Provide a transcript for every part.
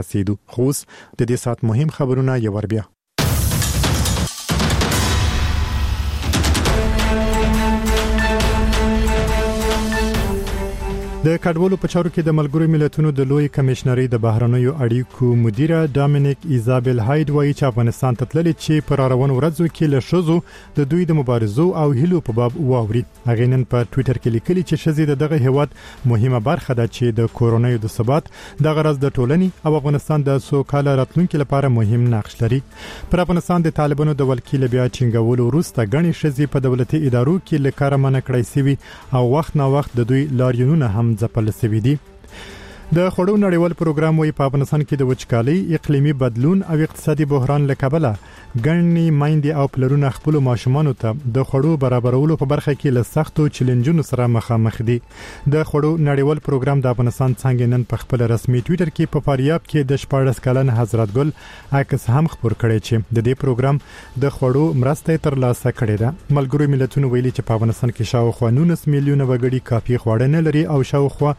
رسیدو. خوس د دې سات مهم خبرونه یو ور بیا. د کډوالو په چارو کې د ملګرو ملتونو د لوی کمشنري د بهرنیو اړیکو مدیره ډامینیک ایزابل هاید وایي چې افغانستان ته تللي چې پر روان ورځو کې له شذو د دوی د مبارزو او هیلو په باب واوري. هغه نن په ټوئیټر کې لیکلي چې شذې دغه هیواد مهمه برخه ده چې د کورونایي د ثبات د غرض د ټولنې او افغانستان د سوکاله راتلونکو لپاره مهم نقش لري. پر افغانستان د طالبانو د ولکیل بیا چنګولو وروسته غني شذې په دولتي ادارو کې لکاره منع کړی سوي او وخت نا وخت د دوی لاریونونه هم ځپل سوي دي. د خړو نړیوال پروګرام وی په افغانستان کې د وچکالۍ، اقلیمي بدلون او اقتصادي بحران لکبله ګڼنی مایندې او پلرونه خپل ماشومانو ته د خړو برابرولو په برخه کې له سختو چیلنجونو سره مخامخ دي. د خړو نړیوال پروګرام د افغانستان څنګه نن په خپل رسمي ټوئیټر کې په فاریاب کې د 14 کلن حضرت ګل عکس هم خبر کړی چې د دې پروګرام د خړو مرسته تر لاسه کړې ده. ملګرو ملتونو ویلي چې په افغانستان کې شاوخوا 19 میلیونه وګړي کافي خواړه نه لري او شاوخوا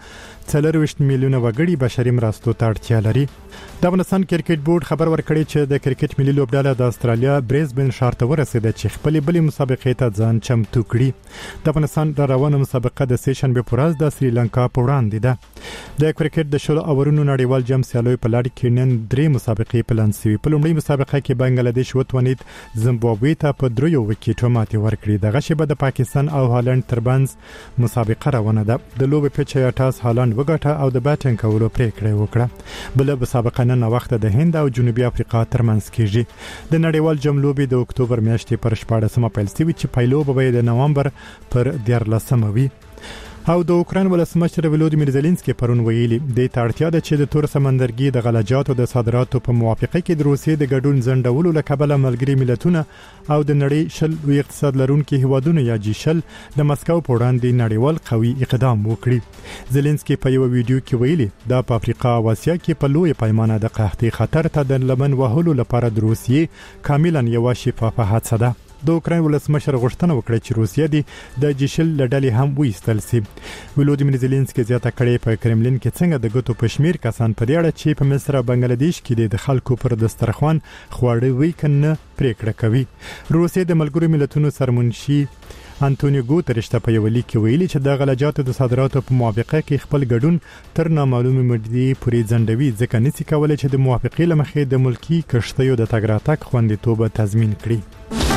40 میلیونه وګړي بشري مرستو ته اړتیا لري. د افغانستان کرکټ بورډ خبر ورکړی چې د کرکټ ملي لوبډله د استرالیا بریزبن ښار ته ورسېده چې خپل بلې مسابقې ته ځان چمتو کړي. د افغانستان د روانه مسابقه د سیشنبه پر ورځ د سریلانکا په وړاندې ده. د کرکټ د شلو اورونو نړیوال جام سیالي په لړ کې نن 3 مسابقې پلان شوي. په لومړۍ مسابقه کې بنگلاديش وتونید زیمبابوې ته په 3 وکټو ماتې ورکړي. دغه شی به د پاکستان او هالند ترمنځ مسابقه روانه ده. د لوبې په چا ټاس هالند وګټه او د بیټینګ کولو پریکړه وکړه. بل مسابقه نن وخت د هند او جنوبي افریقا ترمنځ کیږي. د نړیوال جام لوبې د اکتوبر میاشتې پر 14مه پیل شوې چې پایلو به د نومبر پر 14مه وي. او د اوکران ولسمشر ولودیمیر زيلنسکي پرون ویلي د تړتیا د چې د تور سمندرګي د غلجاتو د صادراتو په موافقه کې د روسیې د ګډون زندولو لکبله ملګری ملتونه او د نړۍ شل وی اقتصاد لرونکي هیوادونو یا جیشل د مسکو په وړاندې نړیوال قوي اقدام وکړي. زيلنسکي په یو ویډیو کې ویلي د افریقا او اسیا کې په لوی پیمانه د قحطۍ خطر ته د لمن وهلو لپاره د روسیې کاملا یو شفافه هڅه ده. د اوکران ولسمشر غوښتنه وکړه چې روسیه د جیشل لړلې هم وېستل شي. ولودیمیر زيلنسکي زیاته کړې په کرملین کې څنګه د ګوتو پښمیر کسان په دې اړه چې په مصر او بنگلاديش کې د خلکو پر دسترخوان خواړه ویکنه پریکړه کوي. روسیه د ملګرو ملتونو سرمنشي انټونیو ګوتریش ته په یو لیک کې ویلي چې د غلجاتو د صادراتو په موافقه کې خپل ګډون تر نامعلومه مدې پورې ځندوي ځکه نسی کولای چې د موافقې لمخې د ملکی کشتیو د تګ راتګ خوندیتوب تضمین کړي.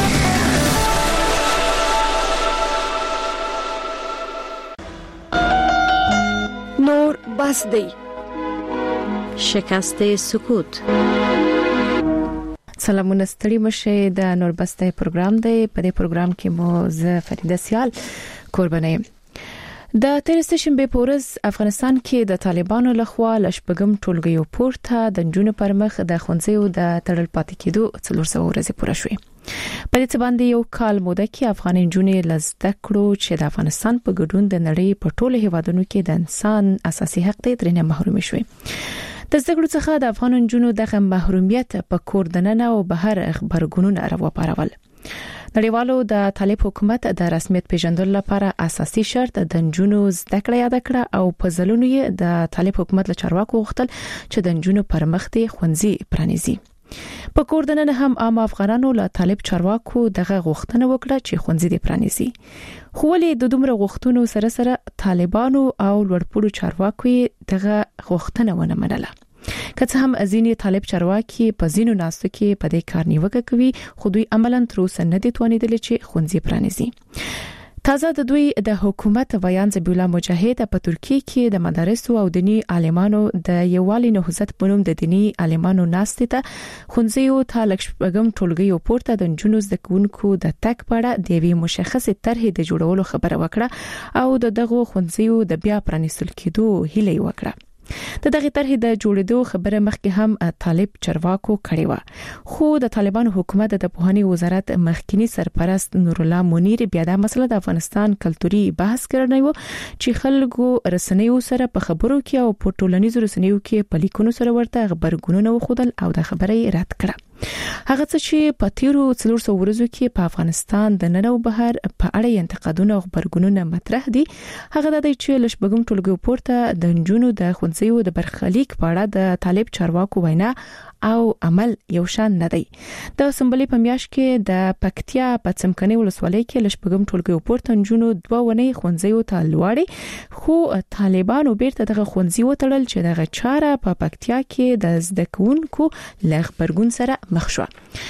نور بس دی شکست سکوت. سلامونه ستړي مشه د نور بس دی پروګرام دی. په دې پروګرام کې مو زه فریده سیال قرباني. د تیرستشن به پورز افغانستان کې د طالبانو لخوا لشبګم ټولګیو پورته د جنونو پر مخ د خونځیو د تړل پاتې کېدو 400 ورځې پوره شوې. په دې باندې یو کال موده کې افغان جنونې لزده کړو چې د افغانستان په ګډون د نړۍ په ټولو هیوادونو کې د انسان اساسي حق ته ترنه محروم شوي. د زګړو څخه د افغان جنونو دغه محرومیت په کور دننه او بهر خبرګونونه راوپارول. نړیوالو د طالب حکومت د رسمیت پیژندلو لپاره اساسي شرط د جنونو زده کړه یاد کړه او په ځلونو یې د طالب حکومت له چارواکو غوښتل چې د جنونو پر مخ دي خوندزي پرانیزي. په کور دننه هم عام افغانانو له طالب چارواکو دغه غوښتنه وکړه چې خوندزي دي پرانیزي. خو ولې د دومره غوښتنو سره سره طالبانو او لوړپوړو چارواکو دغه غوښتنه ونه منله. که څه هم ازینی طالب چارواکي په زینو ناستو کې په دې کار نیوکه کوي خو دوی عملاً تر اوسه نه دي توانیدل چې خوندزي پرانیزي. تازه د دوی د حکومت ویان زبیلا مجاهد په ترکیه کې د مدارس او دینی عالمانو د یووالي نهضت په نوم د دینی عالمانو ناستې ته خونځیو ته لکشبګم ټولګیو پورته د جنونو زدکونکو د تک پړه د وی مشخصه طرحې د جوړولو خبره وکړه او دغه خونځیو د بیا پرانیستل کېدو هیله وکړه. د دغه طرحې د جوړېدو خبره مخکې هم طالب چارواکو کړې و خو د طالبانو حکومت د پوهنې وزارت مخکنی سرپرست نور الله منیر بیا د مسله د افغانستان کلتوري بحث کړنی و چې خلکو رسنیو سره په خبرو کې او په ټولنیزو رسنیو کې په لیکونو سره ورته خبرګونونه وخدل او د خبرې رد کړه. هغه څه چې په تیرو 400 ورځو کې په افغانستان د نن او بهر په اړه انتقادونه او خبرګونونه مطرح دي. هغه د چې لشبګم ټولګي پورته د جنونو د خونځیو د برخلیک په اړه د طالب چارواکو وینا او عمل یو شان نه دی. د سمبلې په میاشت کې د پکتیا په څمکني ولسوالۍ کې لشبګم ټولګي پورته جنونو 2 ونې خونځیو ته لوړې، خو طالبانو بیرته دغه خونځي وتړل چې دغه چاره په پکتیا کې د زده کوونکو له خبرګون سره مخ شو.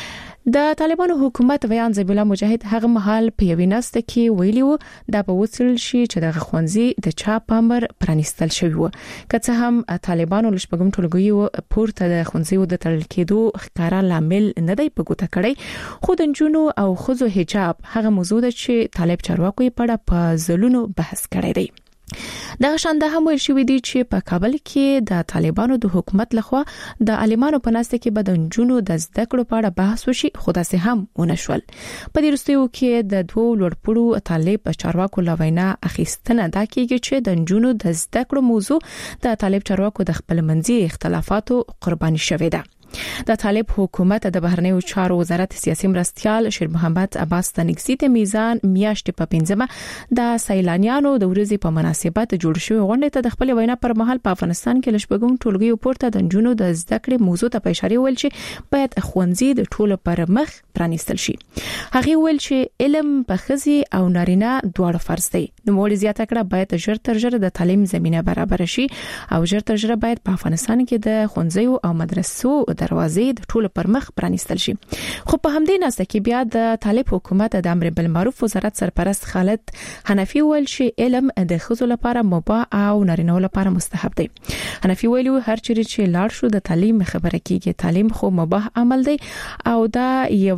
د طالبانو حکومت ویان ذبیح الله مجاهد هغه مهال په یوې نسته کې ویلي وو دا به وڅل شي چې د خونځي د چا پامر پرانیستل شوی وو. که څه هم طالبانو لشبګم ټولګي پورته د خونځي د تړل کېدو ښکارا لامل نه دی په ګوته کړی، خو د جنونو او خزو حجاب هغه موضوع ده چې طالب چارواکو یې په ځلونو بحث کړی دی. دغه شانده هم ویل شوی دی چې په کابل کې د طالبانو د حکومت لخوا د عالمانو په ناسته کې به د جنونو د زده کړو په اړه بحث وشي، خو داسې هم ونشول. په دې وروستیو کې د 2 لوړپوړو طالب چارواکو لوینا اخیستنه دا کېږي چې د جنونو د زده کړو موضوع د طالب چارواکو د خپل منځي اختلافاتو قرباني شوې ده. د طالب حکومت د بهرنیو چارو وزارت سیاسي مرستيال شیر محمد عباس تنګسي ته میزان میاشتې په 15 د سیلانیانو د ورځې په مناسبت جوړ شوی غونډه ته د خپل وینا پر مهال په افغانستان کې لشبګم ټولګي پورته د جنونو د زده کړې موضوع ته اشاره ویل چې باید خوندزي د ټولو پر مخ پرانیستل شي. هغه ویل چې علم په خزي او نارینه دواړه فرض دی. نو مولي زیاته کړه باید ژر تر ژره د تعلیم زمينه برابر شي او ژر تر ژره باید په افغانستان کې د خونځیو او مدرسو دروازې د ټولو پر مخ پرانیستل شي. خو په همدې ناسته کې بیا د طالب حکومت د امر بالمعروف وزارت سرپرست خالد حنفي ویل چې علم د خزو لپاره مباح او نارینه لپاره مستحب دی. حنفي ویلو هر چیرې چې لاړ شو د تعلیم خبره کیږي، تعلیم خو مباح عمل دی او دا یو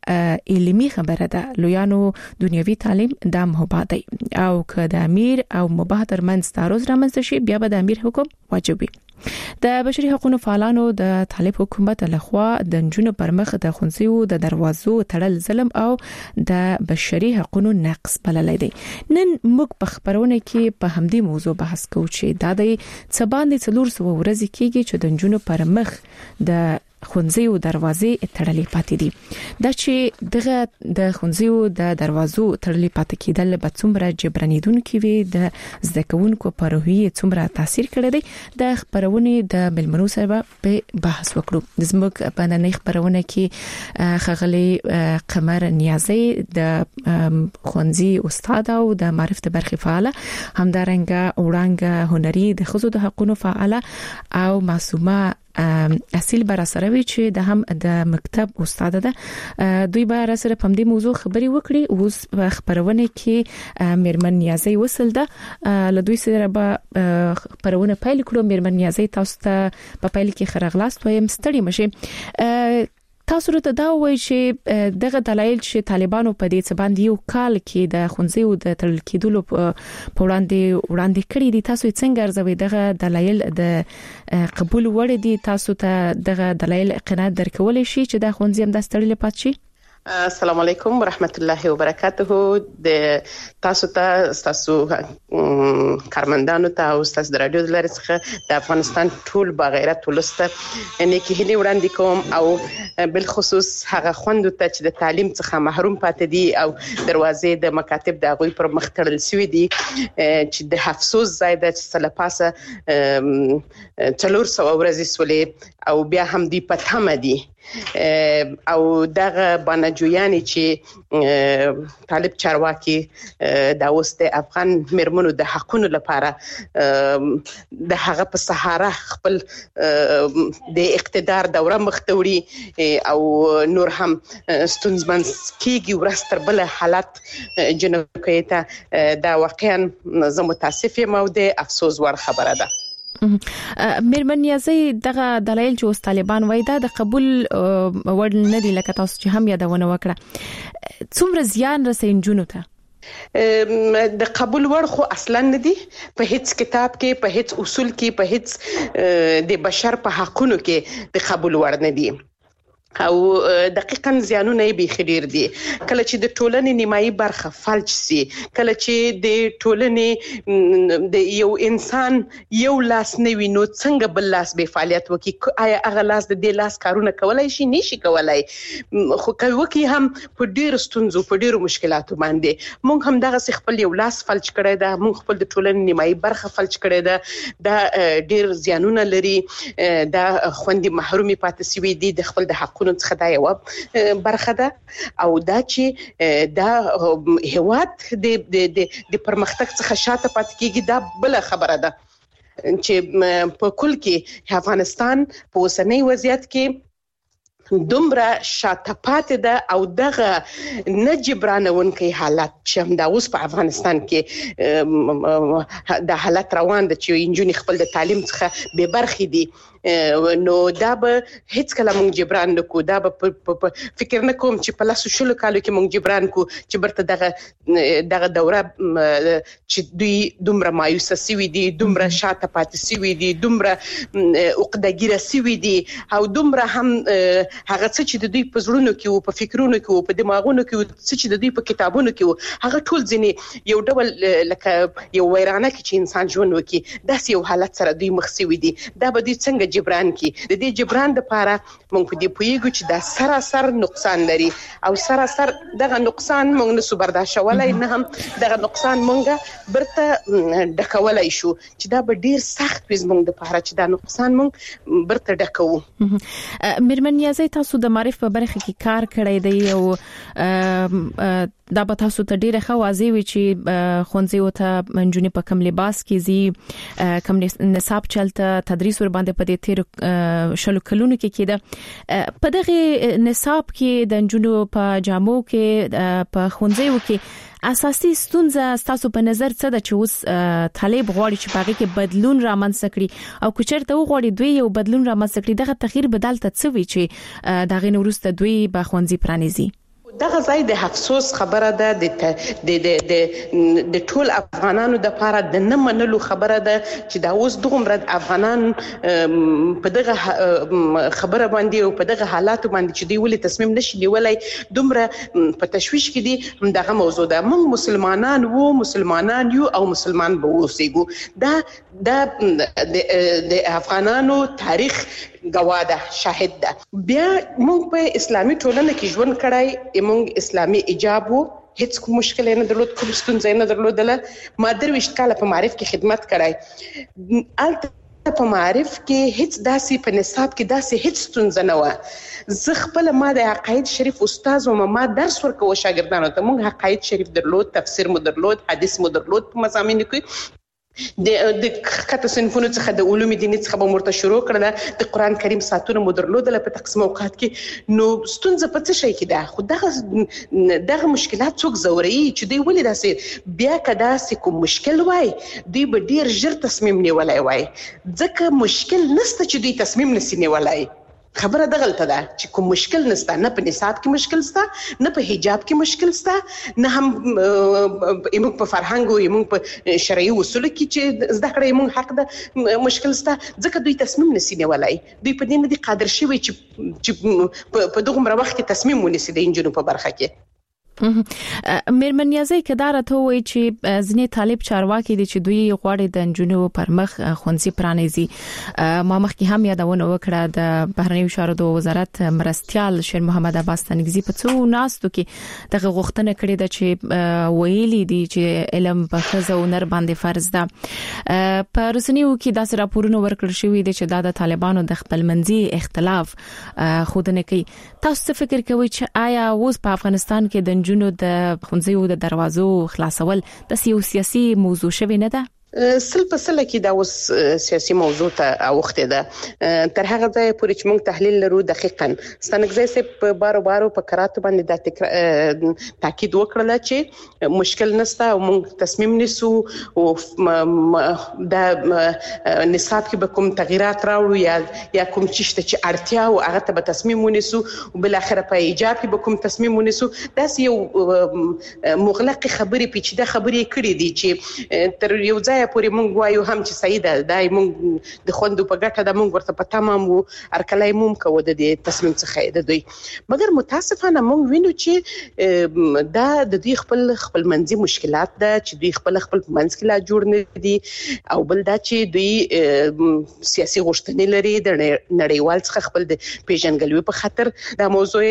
علمي خبره ده. لویانو دنیوي تعلیم دا مباح دی او که د امیر او مباح ترمنځ تعارض رامنځته شي بیا به د امیر حکم واجب وي. د بشري حقوقو فعالانو د طالب حکومت لخوا د جنونو پر مخ د خونځیو د دروازو تړل ظلم او د بشري حقوقو نقض بللی دی. نن موږ په خبرونه کې په همدې موضوع بحث کوو چې دا د څباندې 400 ورځې کېږي چې د جنونو پر مخ د خونځیو دروازې تړلې پاتې دي. دا چې دغه د خونځیو د دروازو تړلې پاتې کېدل به څومره جبرانیدونکو وي، د زده کوونکو په روحیه څومره تاثیر کړی دی، د خبرونه د ملمنو سره په بحث وکړو. زموږ په نن خبرونه کې خغلی قمر نیازی د خونځي استاد او د معرفت برخه فعاله، همدارنګه وړاندې هنري د خزو د حقوقو فعاله او معصومه اصل بر سره وی چې د هم د مکتب استاد ده. دوی به سره په دې موضوع خبري وکړي. اوس خبرونه کې میرمن نیازی وصل ده له دوی سره به خبرونه پیل کړو. میرمن نیازی تاسو ته په پیل کې خرغلاست وایم، ستړي مشه. تاسو ته دا وایي چې دغه دلایل چې طالبانو په دې څه باندې یو کال کې د خونځیو د تړل کېدلو په وړاندې کړی دي، تاسو څنګه ارزوي دغه دلایل د قبول وړ دي؟ تاسو ته دغه دلایل قناعت درکول شي چې د خونځي هم د ستړل پات شي؟ السلام علیکم ورحمت الله وبرکاته. د تاسو کارمندانو ته او تاسو د رادیو د لارې څخه د افغانستان ټول باغیرت ولسته نیکی هیلې وړاندې کوم او بل خصوص هغه خوندو ته چې د تعلیم څخه محروم پاتې دي او دروازې د مکاتب د غوي پر مخ تړل شوې دي چې د افسوس ځای د سلپاسه 400 ورځې سولې او بیا هم دی پټه دي او دغه بانجویانی چې طالب چارواکي د اوست افغان مرمنو د حقونو لپاره د هغه په سهاره خپل د اقتدار دوره مختوري او نور هم ستونزمن کیږي ورستر بل حالت جنوبي ته دا واقعا زه متاسف یم او د افسوس ور خبره ده. میرمن نیازی دغه دلایل چې طالبان وایي دا د قبول وړ نه دي، لکه تاسو چې هم یادونه وکړه. څومره زیان رسوي جنونو ته؟ د قبول وړ خو اصلا نه دي. په هیڅ کتاب کې، په هیڅ اصول کې، په هیڅ د بشر په حقوقو کې د قبول وړ نه دي. او دقیقاً زیانونه به خیر دي. کله چې د ټولنې نیمایي برخه فلج سي، کله چې د ټولنې د یو انسان یو لاس نه وي نو څنګه بل لاس به فعالیت وکړي؟ آیا هغه لاس د دې لاس کارونه کولای شي؟ نشي کولای. خو کوي هم په ډیر ستونزو په ډیرو مشکلاتو باندې. مونږ هم دغه خپل یو لاس فلج کړی دا، مونږ خپل د ټولنې نیمایي برخه فلج کړی دا، دا ډیر زیانونه لري، دا خوندې محرومي پاتې شوی دي د خپل د حقوقو څخه. دا یو برخه ده او دا چې دا هیواد د پرمختګ څخه شاته پاتې کیږي دا بل خبره ده چې په کل کې افغانستان په اوسنۍ وضعیت کې دومره شاته پاتې ده او دغه نه جبرانونکي حالات چې هم دا اوس په افغانستان کې د حالت روان ده چې انجونې خپل د تعلیم څخه بې برخې دي، نو دا به هیڅ کله مونږ جبران نکو. دا به فکر نکوم چې په لاسو شلو کالو کې مونږ جبران کو چې برته دغه دوره چې دوی دومره مایوسه سوي دي، دومره شاته پاتې سوي دي، دومره عقده‌ګیره سوي دي او دومره هم هغه څه چې د دوی په زړونو کې او په فکرونو کې او په دماغونو کې او څه چې د دوی په کتابونو کې هغه ټول ځینې یو ډول لکه یو ویرانه کې چې انسان ژوند وکړي داسې یو حالت سره دوی مخ سوي دي. دا به دوی څنګه جبران کی؟ د دې جبران لپاره مونږ په دې پوهیږو چې دا سراسر نقصان لري او سراسر دغه نقصان مونږ نسو برداشتولای، نه هم دغه نقصان مونږ برته ډکولای شو چې دا به ډیر سخت وي مونږ لپاره چې دا نقصان مونږ برته ډکو. میرمن نیازی، تاسو د معرف په برخه کې کار کړی دی او دا به تاسو ته ډیره ښه واضح وي چې خونځي او ته منجونی په کم لباس کې زی کم نصاب چلته تدریس ور باندې په دې تیر شلو کلونو کې کېده. په دغه نصاب کې د انجونو په جامو کې په خونځي کې اساسي ستونزه تاسو په نظر څه ده چې اوس طالب غواړي چې پاره کې بدلون رامنځته کړي او کچرته غواړي دوی یو بدلون رامنځته کړي دغه تغییر بدل ته څه وی چې دغه نورسته دوی به خونځي پرانیزي؟ دغه ځای د افسوس خبره ده، د ټول افغانانو د لپاره د نه منلو خبره ده چې دا اوس دومره افغانان په دغه خبره باندې او په دغه حالات باندې چې دی ولې تصمیم نشي نیولای دومره په تشویش کې دي. دغه موضوع ده، موږ مسلمانان وو، مسلمانان یو او مسلمان به اوسېږو. دا د افغانانو تاریخ گواده شاهد ده. بیا موږ په اسلامي ټولنه کې ژوند کړای، موږ اسلامي ایجاب وو، هیڅ کوم مشکل نه درلود، کوم ستونزه نه درلودله. ما 23 کال په معرف کې خدمت کړای. البته په معرف کې هیڅ داسې په نصاب کې داسې هیڅ ستونزه نه و. زه خپل ما د عقاید شریف استاد او ما درس ورکو شاګردانو ته. موږ عقاید شریف درلود، تفسیر مو درلود، حدیث مو درلود په مضامینو کې. د کته صنفونو څخه د علوم دیني څخه به مرته شروع کړل، د قران کریم ساتونه مو درلودل په تقسیم اوقات کې. نو ستونزه په څه شي کې ده؟ خو دغه مشکلات څوک زوري چې دوی ولې داسې بیا کدا سې کوم مشکل وای دوی به ډیر ژر تصمیم نیولای وای، ځکه مشکل نشته چې دوی تصمیم نسی نیولای. خبره د غلطه ده چې کوم مشکل نشته، نه په نصاب کې مشکل شته، نه په حجاب کې مشکل شته، نه هم موږ په فرهنګ او موږ په شرعي اصول کې چې زده کړې موږ حق ده مشکل شته، ځکه دوی تصمیم نسی نیولای. دوی په دې نه دي قادر شوي چې په دغه وخت کې تصمیم ونیسي د انجونو په برخه کې. میرمن نیازی کدار ته وای چې ځنې طالب چارواکي دي چې دوی غواړي د انجونو پر مخ خونځي پرانیزي. ما مخکې هم یادونه وکړه د بهرنیو چارو د وزارت مرستيال شیر محمد عباس تنګزي په څو ناستو کې دغه غوښتنه کړې ده چې ویلي دي چې علم په خزه او نر باندې فرض ده. په رسنیو کې داسې راپورونه ورکړل شوې دي چې د طالبانو د خپلمنځي اختلاف خودنه کوي. تاسو فکر کوئ چې آیا اوس په افغانستان کې د جنو د خونځیو د دروازو خلاصول د سیاسي موضوع شوی نه ده؟ سل په سل کې دا اوس سیاسي موضوع ته اوخته ده. تر هغه ځای پورې چې موږ تحلیل لرو دقیقاً ستنګزي سه په بارو په قراتو باندې د تاکید وکړل چې مشکل نشته او موږ تصمیم نیسو او د نصاب کې به کوم تغیرات راوړو یا کوم چې اړتیا او هغه ته به تصمیم ونیسو او بل اخر په ایجاب کې به کوم تصمیم ونیسو. دا یو مغلق خبري پیچیده خبري کړې دي چې تر یو ځای پای پورې مونږ وایو هم چې صحیح ده دای مونږ د خوندو په ګټه د مونږ ورته پتا مو ارکلای موم کو د دې تصمیم څخه د دوی مګر متاسفانه مونږ وینو چې دا د دوی خپل منځي مشکلات ده چې دوی خپل منځ کې لا جوړ نه دي او بل دا چې دوی سیاسي غوښتنې لري د نړیوال څخه خپل د پیژنګلوي په خاطر دا موضوع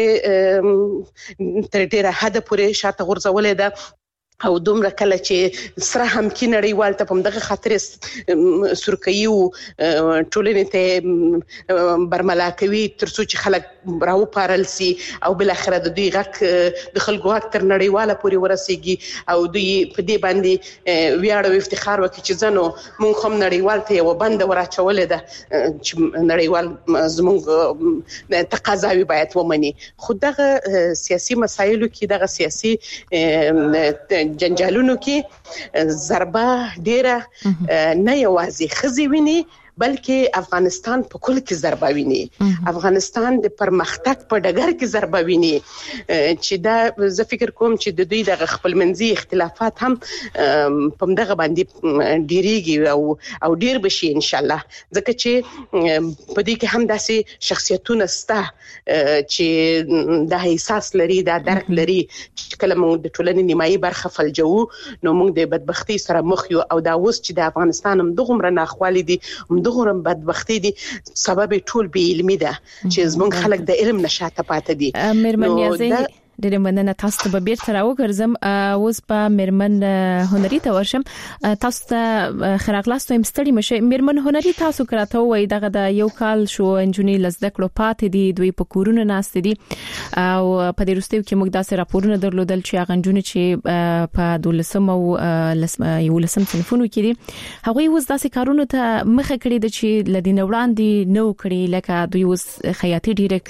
تر ډیره حد پورې شاته غورځولې ده او دومره کله چې سره هم کې نړیوال ته په دغه خاطر سرکیو ټولنې ته برملا کوي ترڅو چې خلک راو پارل سي او بل اخر د دوی غک د خلکو اکتر نړیواله پوری ورسیږي او دوی په دې باندې ویاړ او افتخار وکړي چې ځنو مونږ هم نړیوال ته یو بند ورچولې ده چې نړیوال زموږ تقاضاوي باید ومني خو دغه سیاسي مسایلو کې دغه سیاسي جنجالونو کې ضربه ډیره نه یوازې خزي ویني بلکې افغانستان په کل کې ضربه ویني افغانستان د پرمختګ په ډګر کې ضربه ویني چې دا زه فکر کوم چې د دوی د خپل منځي اختلافات هم په دغه باندې ډیریږي او ډیر بشي ان شاء الله ځکه چې په دې کې هم داسې شخصیتونه سته چې د احساس لري دا درک لري چې کله موږ د ټولنې نیمایي برخه فلجو نو موږ د بدبختی سره مخ یو او دا اوس چې د افغانستان هم دغه مر ناخوالي دي دغه بدبختی دي سبب ټول به علمي ده چې زمونږ خلک د علم نشاته پاتې دي مېرمن نیازي ډېر مننه تاسو ته به بیرته راوګرځم اوس په مېرمن هنري ته ورشم تاسو ته خراغلاستو هم ستړي مشه مېرمن هنري تاسو کراته وای دغه د یو کال شو انجونی لزدکړو پاتې دي دوی په کورونه ناست دي او په دې وروستیو کې موږ داسې راپورونه درلودل چې هغه انجونی چې په 12 او 11 صنفونو کې دي هغه اوس داسې کارونه ته مخه کړی د چې لدین وړاندې نو کړی لکه دوی اوس خیاطي ډیره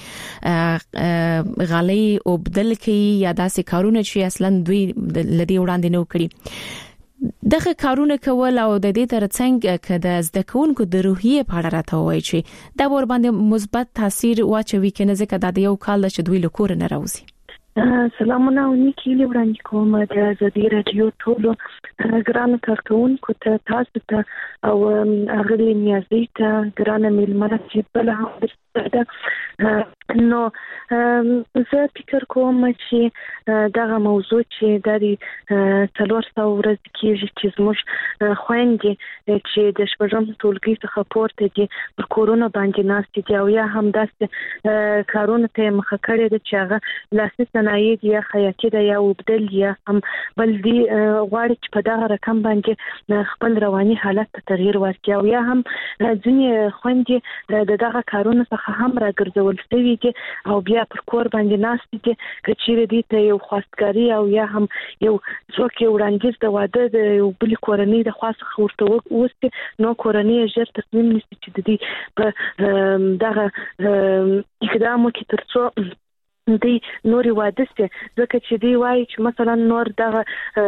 کوي غالي او بدل کوي یا داسې کارونه چې اصلا دوی لدی وړاندې نو کړی دغه کارونه کول او د دې ترڅنګ کده زده کوونکو د روحیه په اړه راته وایي چې دا ور باندې مثبت تاثیر واچوي کنه ځکه د یو کال چې دوی له کور نه راوځي سلامونه ونیکی وړاندې کوم د ازادي رادیو ټولو ګران کارکونکو ته تاسو ته او هغه نیازي ته ګران ملمنه چې بل هم نو زه فکر کوم چې دغه موضوع چې د 300 ورځې کې چې زموږ خويندې چې د شپږم ټولګي څخه پورته دي پر کورونا باندې ناست دي او یا هم داسې کارونه ته مخه کړې دي چې هغه لاسي صنایع دي یا خیاطي دي یا وبدل یا هم بل دي غواړي چې په دغه رقم باندې خپل رواني حالت ته تغییر ورکړي او یا هم ځینې خويندې دغه کارونه څخه هم راګرځول شوي دي او بیا پر کور باندې ناست دي کچېره دي ته یو خواستګاری او یا هم یو څوک یو وړاندیز د واده د یو بل کورنۍ د خاصه ورته وسته نو کورنۍ ژر تصمیم نیسي چې د دې په دغه اقدام وکړي ترڅو دی نوري واده سي ځکه چې دی وایي چې مثلا نور دغه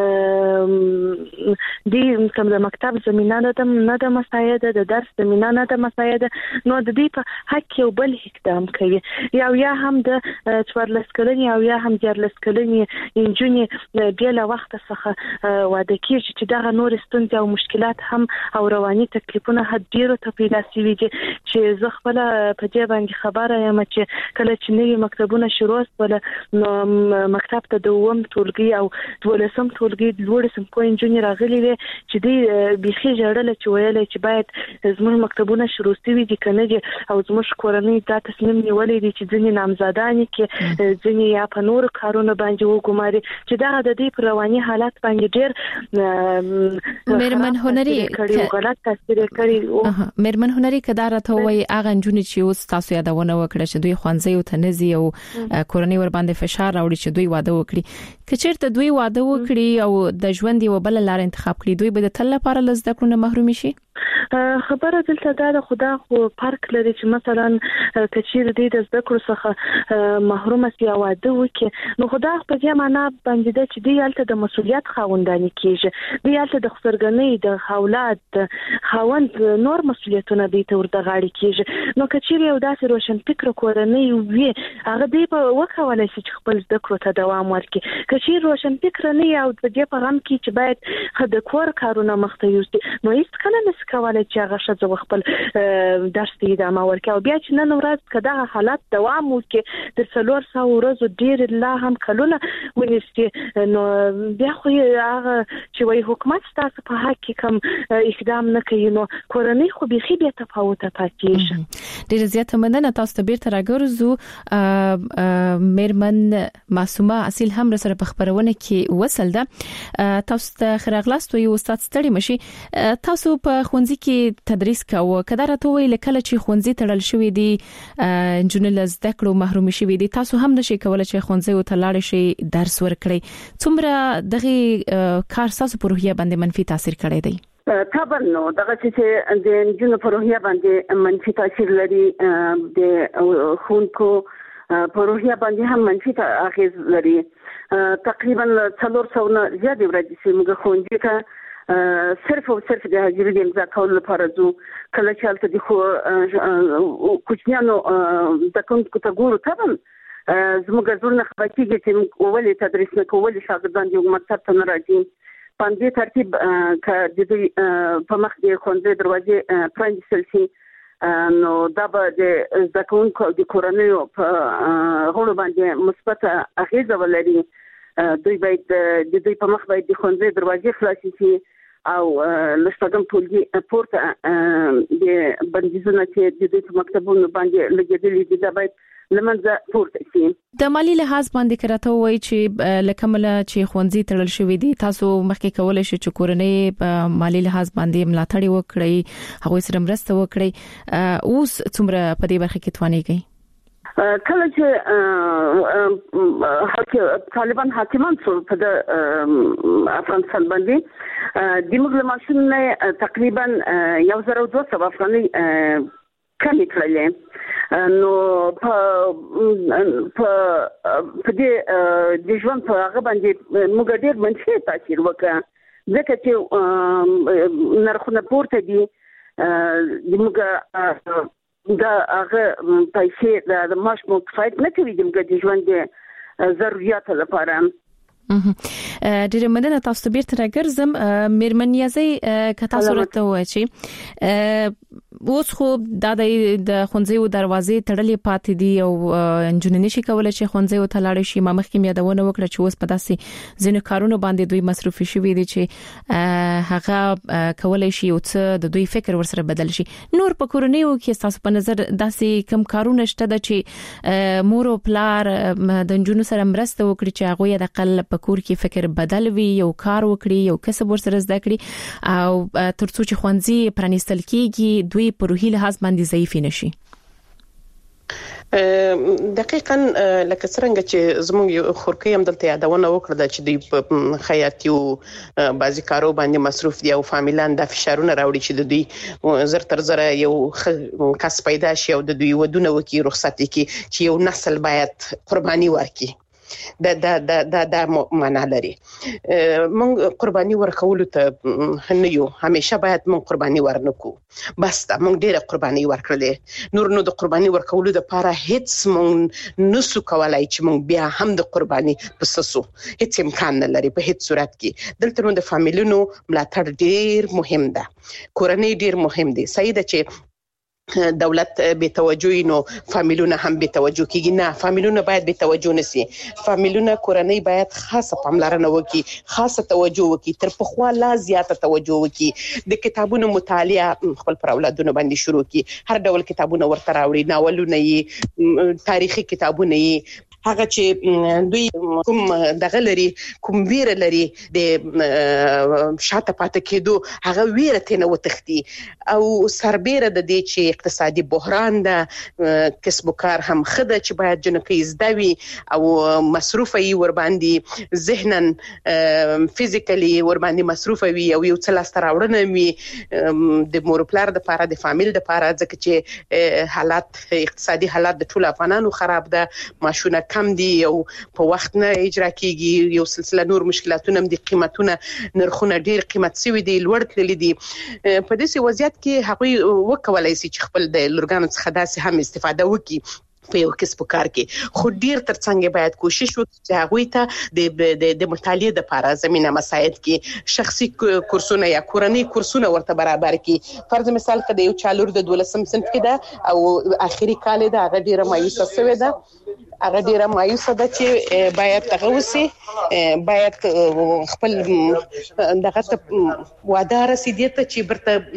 دی کوم د مکتب زمينه نه د مسایده د درس زمينه نه د مسایده نو د دې په حق یو بل اقدام کوي یا هم د 14 کلنې او یا هم 14 کلنې انجونی بل وخت څخه واده کیږي چې دغه نور ستونزې او مشکلات هم او رواني تکلیفونه حد ډیرو ته پیدا شوي دي چې زه خپل په دې باندې خبره یم چې کله چې نوی مکتبونه روز ولا مکتب ته دوم ټولګي او 12م ټولګي لوړسم کو انجنیر راغلي وي چې دی بيخي جوړل چې ویل چې باید زموږ مکتبونه شروع شي دي کنه او زموږ کورنۍ دا تصمیم نیولې دي چې ځینې نامزادان کې ځینې یا په نور کارونه باندې وګماري چې دا د دې پر رواني حالت باندې ډېر مېرمن هنري غلط تاثیر کوي مېرمن هنري کدا راته وای اغه انجونی چې اوس تاسو یادونه وکړه چې دوی خوانځي او تنزي او کورنۍ ور باندې فشار راوړي چې دوی واده وکړي کچېرته دوی واده وکړي او د ژوند یو بل لار انتخاب کړي دوی به د تل لپاره لزده کړو نه محروم شي خبره دلته دا خدا خو فرق لري چې مثلا کچیر دې د زده کړو څخه محروم سي او واده وکړي نو خدا په دې معنا باندې د چې دی الته د مسولیت خاوندانی کیږي دی الته د خسرګنۍ د اولاد خاوند نور مسولیتونه دی ته ورته غاړي کیږي نو کچیر یو داسې روشن فکر کورنۍ وي هغه دی په وکولای شي چې خپل زده کړو ته دوام ورکړي کچیر روشن فکر نه یو د دې په غم کې چې باید خد کور کارونه مخته یوسي نو هیڅ کله نس کولای چې هغه شته خپل درس دی ادامه ورکړي او بیا چې نن ورځ کدا حالت دوام وکړي د 300 ورځې ډیر الله هم کلونه ونیسي نو بیا خو هغه چې وایي حکومت تاسو په حق کې کوم اقدام نه کوي نو کورنۍ خو بيخي به تفاوت پاتې ډیر زیاته مننه تاسو ته بیرته راګرځو میرمن معصومه اصیل هم سره په خبرونه کې وصل ده تاسو ته خراغلاست یو استاد ستړي مشي تاسو په ښوونځي کې تدریس کاوه کله راته ویل کله چې ښوونځي تړل شوی دی جنل زده کړو محروم شوی دی تاسو هم نشئ کولای چې ښوونځي او تلاړ شي درس ورکړي څومره دغه کار تاسو په روحیه باندې منفي تاثیر کړی دی طبعا نو دغه چې د جنو په روحیه باندې منفي تاثیر لري د خونکو په روحیه باندې هم منفي اغیز لري تقریبا 400 نه زیات ورځې چې موږ ښوونځي ته صرف او صرف د حاضرۍ د امضا کولو لپاره ځو کله چې هلته د کوچنیانو د کومو ته ګورو طبعا زموږ زړونه خفه کېږي چې موږ ولې تدریس نه کوو ولې شاګردان د مکتب ته نه راځي په دې ترتیب که د دې په مخ د ښوونځي دروازې پرانیستل شي نو دا به د زده کوونکو د کورنیو په غړو باندې مثبت اغیزه ولري دوی باید د دوی په مخ باید د ښوونځي دروازې خلاصې شي او لږ ټولګي پورته د بندیزونه چې د دوی په مکتبونو باندې لګېدلي دي دا باید لمنځه پورته شي د مالی لحاظ باندې کراته وای چې لکمل چې ښوونځي تړل شوی دي تاسو مخکې کولای شئ چې کورنۍ په مالی لحاظ باندې ملاتړ وکړي هغه سره مرسته وکړي اوس څومره په دې برخه کې توانیږي کله چې طالبان حاکمان شول په افغانستان باندې د موږ له ماشومانو تقریبا 1200 افغانۍ کمی کړلې نو په دې د ژوند په هغه باندې موږ ډېر منفي تاثیر وکړ ځکه چې نرخونه پورته دي موږ دا هغه پیسې د معاش مو کفایت نه کوي د ژوند د ضرورت لپاره ډیره مننه تاسو بیرته راګرځم میرمن یازي کتا صورت وای چې اوس خو د ښوونځي دروازې تړلې پاتې دي او انجنیر نشي کولای چې ښوونځي ته لاړ شي ما مخکې یادونه وکړه چې اوس په داسې ځینو کارونو باندې دوی مصروف شوي دي چې هغه کولای شي او څه د دوی فکر ورسره بدل شي نور په کورنیو کې تاسو په نظر داسې کم کارونه شته د چې مور او پلار د انجنیر سره مرسته وکړي چې هغه د اقل په کور کې فکر بدل وي یو کار وکړي یو کسب ورسره زده کړي او ترڅو چې ښوونځي پرانیستل کیږي دوی په روحي لحاظ باندې ضعیف نشي دقیقاً لکه څنګه چې زموږ خورکې هم دلته یادونه وکړه چې دوی خیاطي او بازی کارو باندې مصروف دي او فامیلان د فشارونه راوړي چې د دوی زر تر زر یو کس پیدا شي او د دوی ودونه وکي رخصت کی چې یو نسل باید قرباني ورکړي دا معنا لري مونږ قرباني ورکول ته نه یو همیشه باید مونږ قرباني ورنکو بس دا مونږ ډیره قرباني ورکړلې نور نو د قرباني ورکول د لپاره هیڅ مونږ نسو کولای چې مونږ بیا هم د قرباني پسسو هیڅ امکان نه لري په هیڅ صورت کې دلته نو د فامیلونو ملاتړ ډیر مهم ده کورنۍ ډیر مهم دي صحیح ده چې دولت به توجه نو فامیلونه هم به توجه کیږي نه فامیلونه باید به توجه نسی فامیلونه کورنۍ باید خاصه پاملرنه وکي خاصه توجه وکي تر پخوا لا زیاته توجه وکي د کتابونو مطالعه خپل پر اولادونو باندې شروع کی هر ډول کتابونه ورته راوړي ناولونه یې تاریخي کتابونه یې هغه چې دوی کوم دغه لري کوم ویره لري د شاته پاتې کېدو هغه ویره تنه وتختی او سربېره د دې چې اقتصادي بحران ده کسب وکړ هم خده چې باید جنکې زدوي او مصرفي ور باندې ذهنن فزیکلی ور باندې مصرفوي او یو څه لاس راوړنه وي د مور پلار د لپاره د فامیل د لپاره ځکه چې حالات اقتصادي حالات د ټول افغانانو خراب ده ماشونه کم دي او په وخت نه اجرا کیږي یو سلسله نور مشکلاتونه د قیمتونه نرخونه ډیر قیمت سوي دي لوړ تللي دي په دې وضعیت کې هغه وکولای شي چې خپل د لورګانو څخه داسې هم استفاده وکړي په یو کسب وکړ کې خو ډیر ترڅنګ باید کوشش وکړي چې هغه ته د مطالعه لپاره زمينه مساعد کې شخصي کورسونه یا کورنۍ کورسونه ورته برابر کړي فرض مثال کده یو چالور د 12 صنف کې ده او اخیری کال ده هغه ډیره مایوسه شوې ده هغه ډیره مایوسه ده چې باید تغوسي باید خپل دغه وعده رسیدي ته چې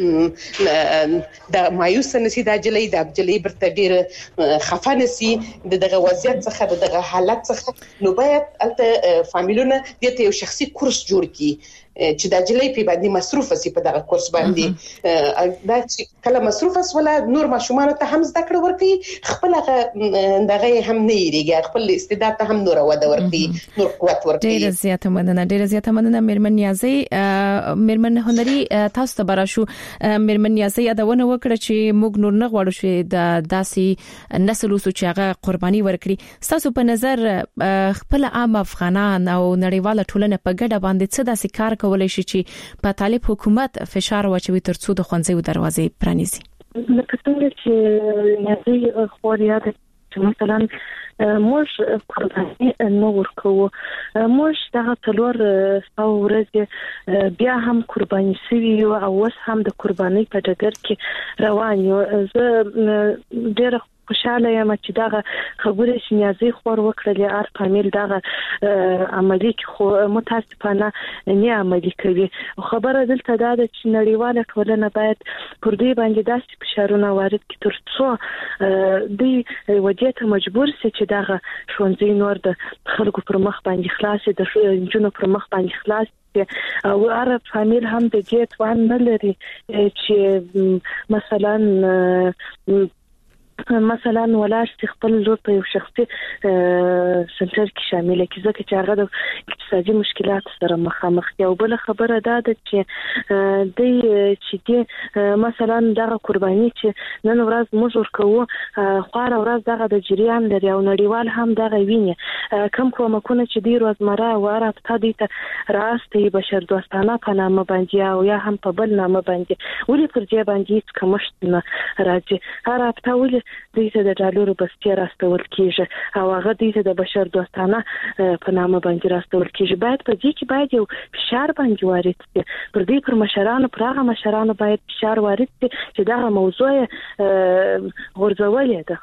برته د مایوسه نسی د جلې برته ډیره خفه نسی دغه وضعیت څخه دغه حالت څخه نو باید الته فامیلونه دته یو شخصي کورس جوړ کړي چې د جلې په باندې مصروف سي په دغه کورس باندې دا چې کله مصروف ولا نور ماشومان ته هم زده کړه ورکړي خپل دغه هم نه یریږي خپل استعداد ته هم نور وده ورکړي نور قوت ورکړي ډېر زیاته مننه میرمن نیازي میرمن هنري تاسو ته براشو میرمن نیازي یادونه وکړه چې موږ نور نه غواړو چې د داسي نسل وسو چې هغه قرباني ورکړي تاسو په نظر خپل عام افغانان او نړیواله ټولنه په ګډه باندې څه داسي کار کولای شي چې په طالب حکومت فشار واچوي ترڅو د ښوونځیو دروازې پرانیزي لکه څنګه چې نیازي خوریا د مثلا موږ قرباني نو ورکو موږ دغه تلور ورځ بیا هم قرباني سوي او اوس هم د قرباني په ډګر کې روان یو زه ډېر خوشاله یم چې دغه خبره چې نیازي خور وکړلې ار فامیل دغه عملی خو متاسفانه نه عملی کوي خبره دلته دا ده چې نړیواله ټولنه باید پر دې باندې داسې فشارونه وارد کړي ترڅو دوی وجهه مجبور شي چې دغه ښوونځي نور د خلکو پر مخ باندې خلاص د جنونو پر مخ باندې خلاص او عرب فامیل هم د دې توان نه لري چې مثلا ولاش خپل لور په یو شخصي سنټر کې شامل کی ځکه چې هغه د اقتصادي مشکلات سره مخامخ دی او بل خبره ده چې د مثلا دغه قرباني چې نن ورځ موږ ورکوو خوار ورځ دغه د جریان لري او نړیوال هم دغه ویني کم کومکونه چې دی روزمره او عرب ته دي ته راستي بشر دوستانه په نامه باندې او یا هم په بل نامه باندې ولې پر دې باندې کمشت نه راځي عرب ته ولې دې د ډالرو بسته راستول کیږي او هغه دې د بشر دوستانه په نامه باندې راستول کیږي باید په دې کې باید یو فشار باندې وارد شي پر دې پر مشرانو پر هغه مشرانو باید فشار وارد شي چې دا موضوع غورځولې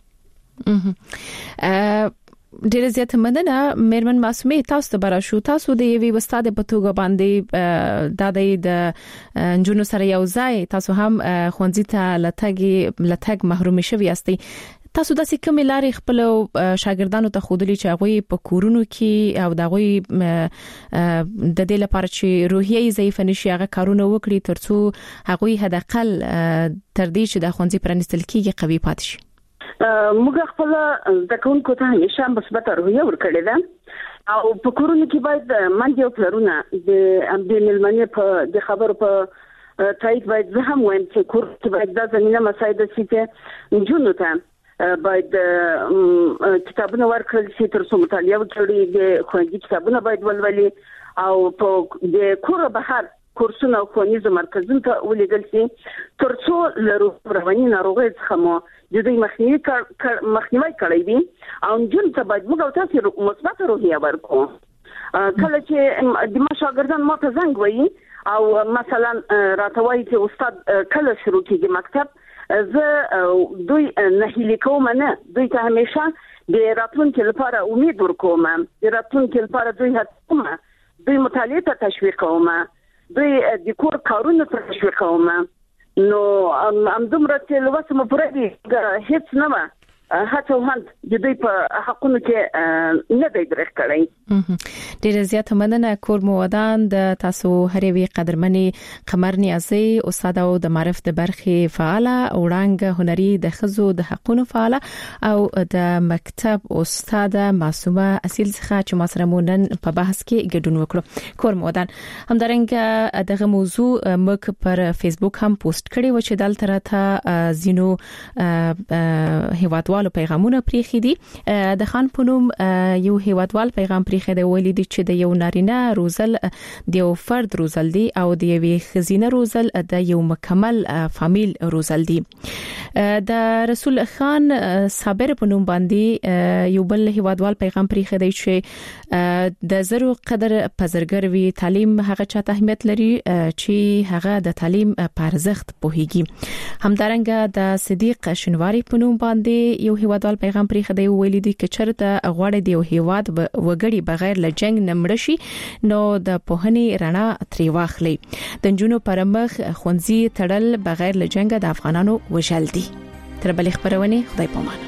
ده ډیره زیاته مننه میرمن معصومه تاسو ته براشو تاسو د یوې استاد په توګه باندې د جنونو سره یو ځای تاسو هم خوندې ته لټګ محروم شوی یاستئ تاسو د کوم لارې خپل شاګردانو ته خودلی چې هغه په کورونو کې او دغه د دې لپاره چې روحیه ضعیف نشي هغه کارونه وکړي ترڅو هغه هدقل تر دې چې د خوندې پرانستل کېږي قوي پاتې شي موږ خپل د کوونکو ته همیشه مثبت روحیه ورکړې ده او په کورونو کې باید منځ او پلرونه د ملمنې په د خبرو په تایید باید زه هم وایم چې کور کې باید د زمينه مساعد شي چې جنونو ته باید کتابونه ورکړل شي ترڅو مطالعه وکړي د خوندي کتابونه باید ولولي او په د کور بهر کورسونه او ښوونیز مرکزونو ته ولیدل شي ترڅو له رواني ناروغۍ څخه مو د دې مخنیوي کړی دي او جن ته باید موږ تاسو مثبت روحیه ورکو کله چې د شاګردان مو ته زنګ وایي او مثلا راتوي چې استاد کله شروع کیږي مکتب زه دوی نه هلي کوم نه دوی ته همیشه د راتلونکي لپاره امید ورکوم د راتلونکي لپاره دوی هڅوم دوی مطالعه ته تشویق کوم دوی د کور کارونه ته تشویق کوم نو دومره چې لوسمه پرې هیڅ نه هڅوهند د دوی په حقونو کې نه دی درک کړی. ډیره زیاته مننه کور مو ودان د تاسو هروي قدرمنې قمر نیازي استاد او د معرف د برخې فعاله وړاندې هنري د خزو د حقونو فعاله او د مکتب استاد معصومه اصیل څخه چې ما سره مونن په بحث کې ګډون وکړو. کور مو ودان همدارنګه دغه موضوع مک پر فیسبوک هم پوسټ کړی و چې دلته راته زینو هیوادوالو پیغامونه پریخي دي. د خان پونم یو هیوادوال پیغام پریخي دی ویلي دي چې د یو نارینه روزل د یو فرد روزل دي او د یوې خزینه روزل د یو مکمل فامیل روزل دي. د رسول خان صابر پونم باندې یو بل هیوادوال پیغام پریخي دی چې د زرو قدر پزرګروي تعلیم هغه چاته اهمیت لري چې هغه د تعلیم په ارزښت پوهیږي. همدارنګه د صدیق شنواری پونم باندې یو هیوادوال پیغام پریخي دی ویلي دي چې چرته غوړې دی هیواد وګړي بغیر له جنگ نمړ شي نو د پوهنې رڼا تری واخلي. د جنونو پرمخ خونځي تړل بغیر له جنگ د افغانانو وژل دي. تر بلې خبرونه خدای پامان.